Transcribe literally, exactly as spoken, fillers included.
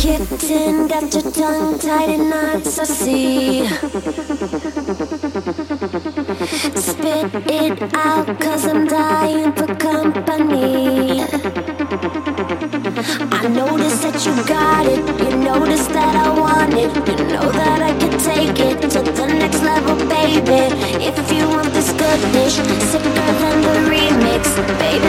Kitten, got your tongue tied in knots, I see. Spit it out, cause I'm dying for company. I notice that you got it, you notice that I want it. You know that I can take it to the next level, baby. If you want this goodness, sicker than the remix, baby.